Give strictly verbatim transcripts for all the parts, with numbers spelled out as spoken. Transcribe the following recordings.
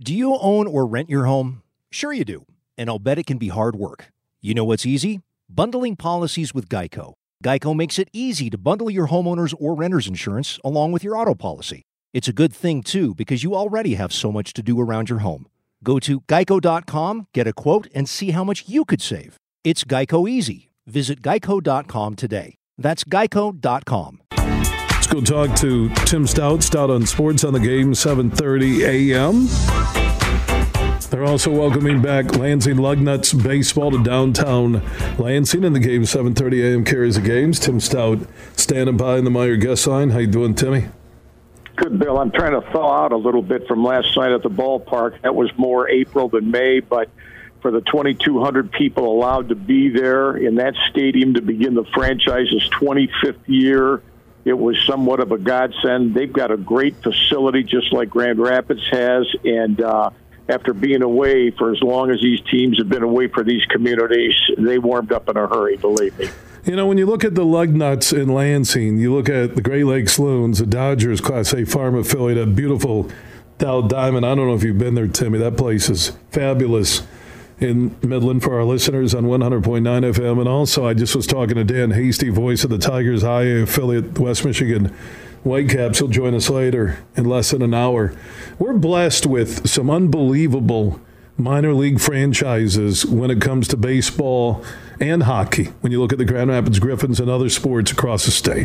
Do you own or rent your home? Sure you do, and I'll bet it can be hard work. You know what's easy? Bundling policies with Geico. Geico makes it easy to bundle your homeowner's or renter's insurance along with your auto policy. It's a good thing, too, because you already have so much to do around your home. Go to geico dot com, get a quote, and see how much you could save. It's Geico easy. Visit geico dot com today. That's geico dot com. Let's go talk to Tim Stout, Stout on Sports on the Game, seven thirty a.m. They're also welcoming back Lansing Lugnuts baseball to downtown Lansing, and the Game, seven thirty a.m. carries the games. Tim Stout standing by in the Meyer guest line. How you doing, Timmy? Good, Bill. I'm trying to thaw out a little bit from last night at the ballpark. That was more April than May, but for the twenty-two hundred people allowed to be there in that stadium to begin the franchise's twenty-fifth year, it was somewhat of a godsend. They've got a great facility, just like Grand Rapids has, and uh, after being away for as long as these teams have been away for these communities, they warmed up in a hurry, believe me. You know, when you look at the Lugnuts in Lansing, you look at the Great Lakes Loons, the Dodgers Class A farm affiliate, a beautiful Dow Diamond. I don't know if you've been there, Timmy. That place is fabulous in Midland for our listeners on one hundred point nine F M. And also, I just was talking to Dan Hasty, voice of the Tigers High A affiliate, West Michigan Whitecaps. He'll join us later in less than an hour. We're blessed with some unbelievable minor league franchises when it comes to baseball and hockey, when you look at the Grand Rapids Griffins and other sports across the state.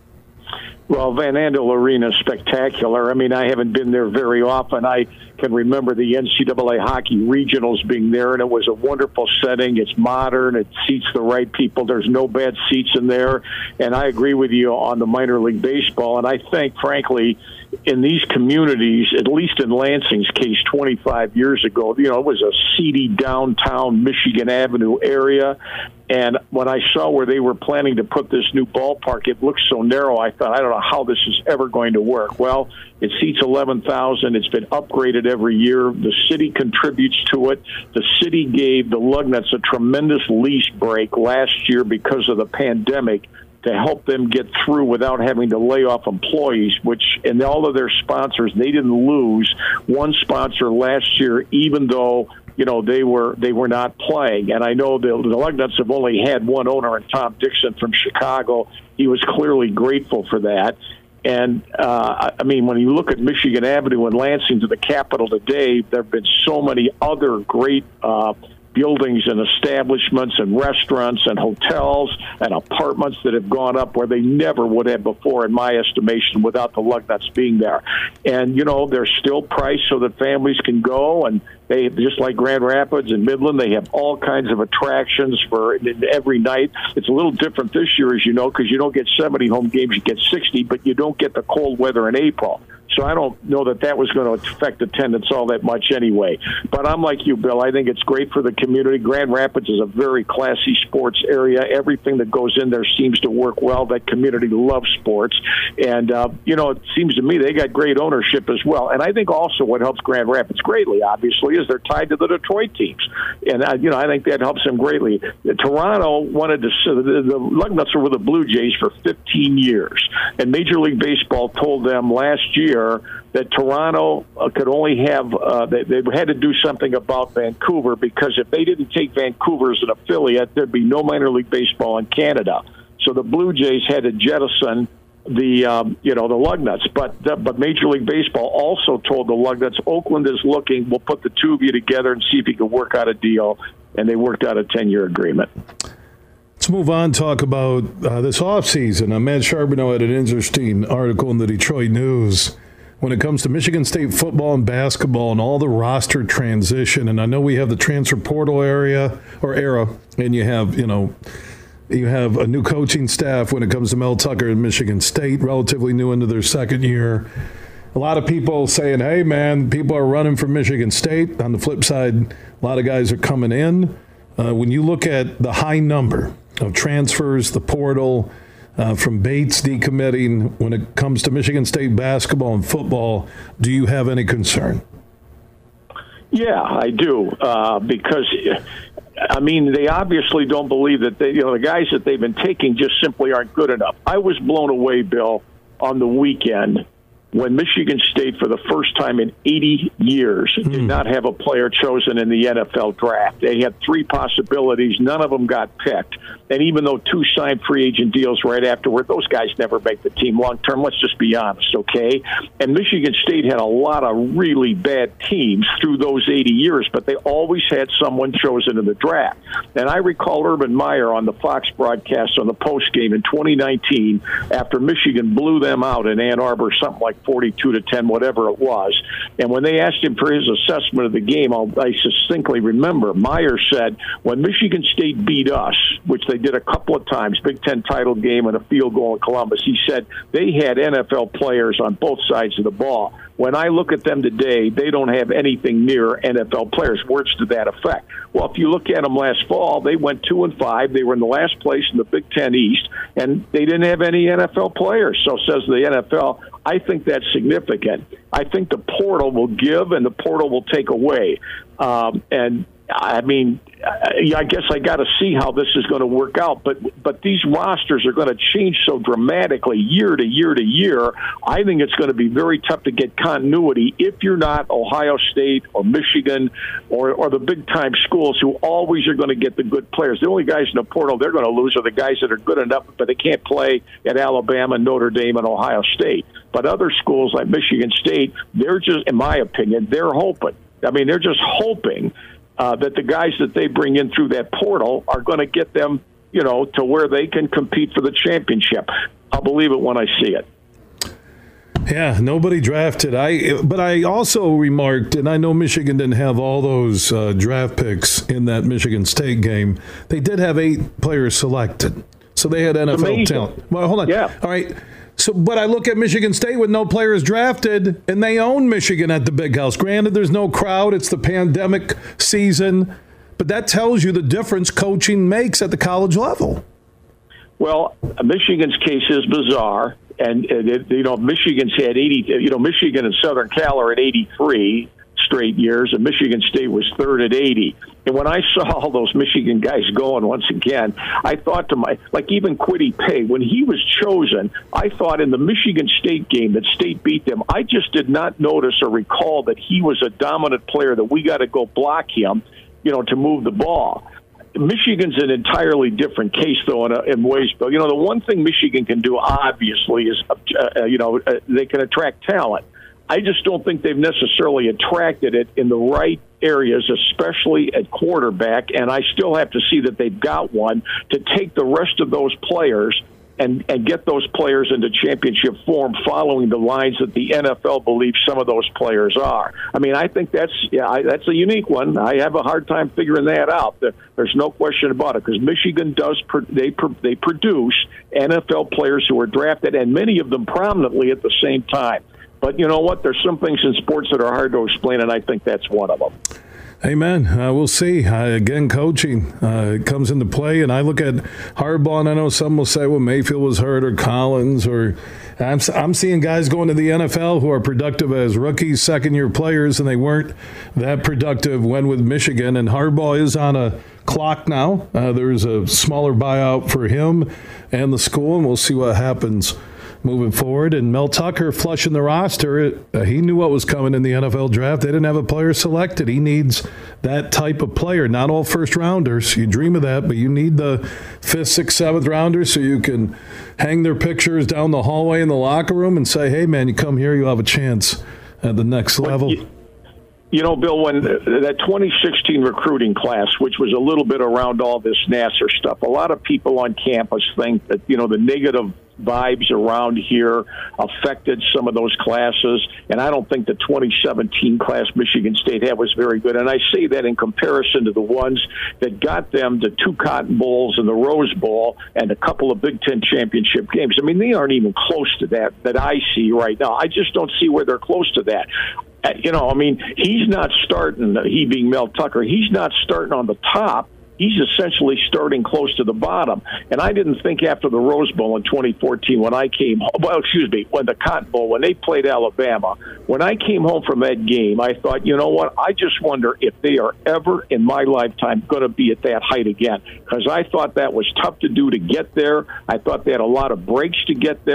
Well, Van Andel Arena is spectacular. I mean, I haven't been there very often. I can remember the N C double A hockey regionals being there, and it was a wonderful setting. It's modern. It seats the right people. There's no bad seats in there. And I agree with you on the minor league baseball. And I think, frankly, in these communities, at least in Lansing's case twenty-five years ago, you know, it was a seedy downtown Michigan Avenue area. And when I saw where they were planning to put this new ballpark, it looked so narrow, I thought, I don't know how this is ever going to work. Well, it seats eleven thousand. It's been upgraded every year. The city contributes to it. The city gave the Lugnuts a tremendous lease break last year because of the pandemic to help them get through without having to lay off employees, which, and all of their sponsors, they didn't lose one sponsor last year, even though, you know, they were they were not playing. And I know the, the Lugnuts have only had one owner, and Tom Dixon from Chicago. He was clearly grateful for that. And, uh, I mean, when you look at Michigan Avenue and Lansing to the Capitol today, there have been so many other great uh buildings and establishments and restaurants and hotels and apartments that have gone up where they never would have before, in my estimation, without the Lugnuts being there. And, you know, they're still priced so that families can go, and they, just like Grand Rapids and Midland, they have all kinds of attractions for every night. It's a little different this year, as you know, because you don't get seventy home games, you get sixty, but you don't get the cold weather in April. So I don't know that that was going to affect attendance all that much anyway. But I'm like you, Bill. I think it's great for the community. Grand Rapids is a very classy sports area. Everything that goes in there seems to work well. That community loves sports. And, uh, you know, it seems to me they got great ownership as well. And I think also what helps Grand Rapids greatly, obviously, is they're tied to the Detroit teams. And, uh, you know, I think that helps them greatly. Toronto wanted to – the, the Lugnuts were with the Blue Jays for fifteen years. And Major League Baseball told them last year that Toronto uh, could only have uh, they, they had to do something about Vancouver, because if they didn't take Vancouver as an affiliate, there'd be no minor league baseball in Canada. So the Blue Jays had to jettison the um, you know the Lugnuts, but the, but Major League Baseball also told the Lugnuts, Oakland is looking. We'll put the two of you together and see if you can work out a deal, and they worked out a ten-year agreement. Let's move on, talk about uh, this offseason. Uh, Matt Charbonneau had an interesting article in the Detroit News when it comes to Michigan State football and basketball and all the roster transition. And I know we have the transfer portal area or era, and you have, you know, you have a new coaching staff when it comes to Mel Tucker and Michigan State, relatively new into their second year. A lot of people saying, hey, man, people are running from Michigan State. On the flip side, a lot of guys are coming in. Uh, when you look at the high number of transfers, the portal, Uh, from Bates decommitting, when it comes to Michigan State basketball and football, do you have any concern? Yeah, I do, uh, because, I mean, they obviously don't believe that they, you know, the guys that they've been taking just simply aren't good enough. I was blown away, Bill, on the weekend when Michigan State, for the first time in eighty years, mm. did not have a player chosen in the N F L draft. They had three possibilities. None of them got picked. And even though two signed free agent deals right afterward, those guys never make the team long term. Let's just be honest, okay? And Michigan State had a lot of really bad teams through those eighty years, but they always had someone chosen in the draft. And I recall Urban Meyer on the Fox broadcast on the postgame in twenty nineteen after Michigan blew them out in Ann Arbor, something like forty-two to ten, whatever it was. And when they asked him for his assessment of the game, I'll, I distinctly remember, Meyer said, when Michigan State beat us, which they did a couple of times, Big Ten title game and a field goal in Columbus, he said they had N F L players on both sides of the ball. When I look at them today, they don't have anything near N F L players. Words to that effect. Well, if you look at them last fall, they went two and five. They were in the last place in the Big Ten East, and they didn't have any N F L players. So says the N F L. I think that's significant. I think the portal will give and the portal will take away. Um, and I mean, I guess I got to see how this is going to work out. But but these rosters are going to change so dramatically year to year to year. I think it's going to be very tough to get continuity if you're not Ohio State or Michigan or, or the big-time schools who always are going to get the good players. The only guys in the portal they're going to lose are the guys that are good enough, but they can't play at Alabama, Notre Dame, and Ohio State. But other schools like Michigan State, they're just, in my opinion, they're hoping. I mean, they're just hoping Uh, that the guys that they bring in through that portal are going to get them, you know, to where they can compete for the championship. I'll believe it when I see it. Yeah, nobody drafted. I, but I also remarked, and I know Michigan didn't have all those uh, draft picks in that Michigan State game. They did have eight players selected, so they had N F L Amazing. talent. Well, hold on. Yeah. All right. So, but I look at Michigan State with no players drafted, and they own Michigan at the Big House. Granted, there's no crowd. It's the pandemic season. But that tells you the difference coaching makes at the college level. Well, Michigan's case is bizarre. And, and you know, Michigan's had eighty, you know, Michigan and Southern Cal are at eighty-three straight years, and Michigan State was third at eighty. And when I saw all those Michigan guys going once again, I thought to my, like even Kwity Paye, when he was chosen, I thought in the Michigan State game that State beat them, I just did not notice or recall that he was a dominant player, that we got to go block him, you know, to move the ball. Michigan's an entirely different case, though, in, a, in ways. But, you know, the one thing Michigan can do, obviously, is, uh, you know, uh, they can attract talent. I just don't think they've necessarily attracted it in the right areas, especially at quarterback, and I still have to see that they've got one to take the rest of those players and, and get those players into championship form following the lines that the N F L believes some of those players are. I mean, I think that's yeah, I, that's a unique one. I have a hard time figuring that out. There's no question about it, because Michigan does they they produce N F L players who are drafted, and many of them prominently at the same time. But you know what? There's some things in sports that are hard to explain, and I think that's one of them. Amen. Uh, we'll see. Uh, again, coaching uh, comes into play, and I look at Harbaugh, and I know some will say, well, Mayfield was hurt, or Collins, or I'm, I'm seeing guys going to the N F L who are productive as rookies, second-year players, and they weren't that productive when with Michigan. And Harbaugh is on a clock now. Uh, there's a smaller buyout for him and the school, and we'll see what happens moving forward. And Mel Tucker flushing the roster, uh, he knew what was coming in the N F L draft. They didn't have a player selected. He needs that type of player. Not all first rounders. You dream of that, but you need the fifth, sixth, seventh rounders so you can hang their pictures down the hallway in the locker room and say, hey, man, you come here, you have a chance at the next level. You, you know, Bill, when that twenty sixteen recruiting class, which was a little bit around all this Nassar stuff, a lot of people on campus think that, you know, the negative vibes around here affected some of those classes, and I don't think the twenty seventeen class Michigan State had was very good. And I say that in comparison to the ones that got them to two Cotton Bowls and the Rose Bowl and a couple of Big Ten championship games. I mean, they aren't even close to that that I see right now. I just don't see where they're close to that. You know, I mean, he's not starting, he being Mel Tucker, he's not starting on the top. He's essentially starting close to the bottom. And I didn't think after the Rose Bowl in twenty fourteen when I came home, well, excuse me, when the Cotton Bowl, when they played Alabama, when I came home from that game, I thought, you know what, I just wonder if they are ever in my lifetime going to be at that height again. Because I thought that was tough to do to get there. I thought they had a lot of breaks to get there.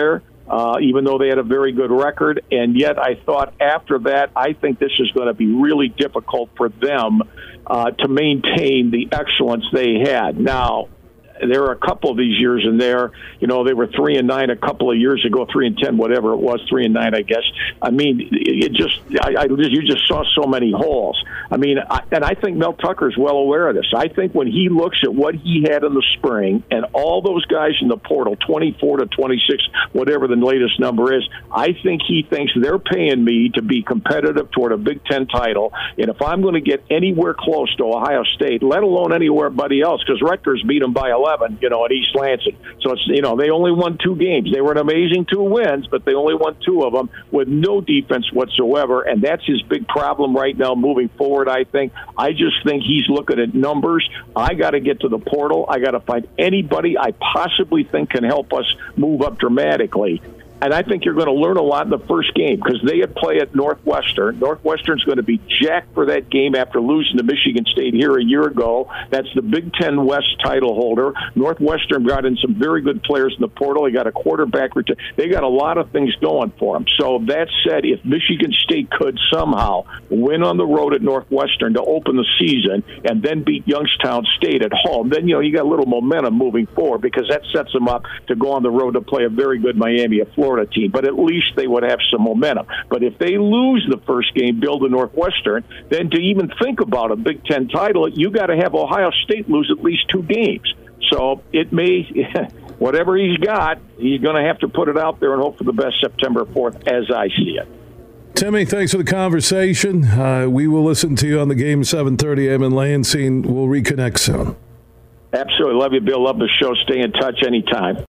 uh, even though they had a very good record. And yet I thought after that, I think this is going to be really difficult for them uh, to maintain the excellence they had. Now, there are a couple of these years in there. You know, they were three and nine a couple of years ago, three and ten, whatever it was, three and nine, I guess. I mean, it just, I, I you just saw so many holes. I mean, I, and I think Mel Tucker's well aware of this. I think when he looks at what he had in the spring and all those guys in the portal, twenty-four to twenty-six, whatever the latest number is, I think he thinks they're paying me to be competitive toward a Big Ten title. And if I'm going to get anywhere close to Ohio State, let alone anybody else, because Rutgers beat them by eleven, you know, at East Lansing. So it's, you know, they only won two games. They were an amazing two wins, but they only won two of them with no defense whatsoever. And that's his big problem right now moving forward, I think. I just think he's looking at numbers. I got to get to the portal. I got to find anybody I possibly think can help us move up dramatically. And I think you're going to learn a lot in the first game because they had play at Northwestern. Northwestern's going to be jacked for that game after losing to Michigan State here a year ago. That's the Big Ten West title holder. Northwestern brought in some very good players in the portal. They got a quarterback. Ret- they got a lot of things going for them. So that said, if Michigan State could somehow win on the road at Northwestern to open the season and then beat Youngstown State at home, then, you know, you got a little momentum moving forward because that sets them up to go on the road to play a very good Miami of Florida team, but at least they would have some momentum. But if they lose the first game, Bill, to Northwestern, then to even think about a Big Ten title, you got to have Ohio State lose at least two games. So it may, whatever he's got, he's going to have to put it out there and hope for the best September fourth, as I see it. Timmy, thanks for the conversation. Uh, we will listen to you on the game seven thirty a.m. in Lansing. We'll reconnect soon. Absolutely. Love you, Bill. Love the show. Stay in touch anytime.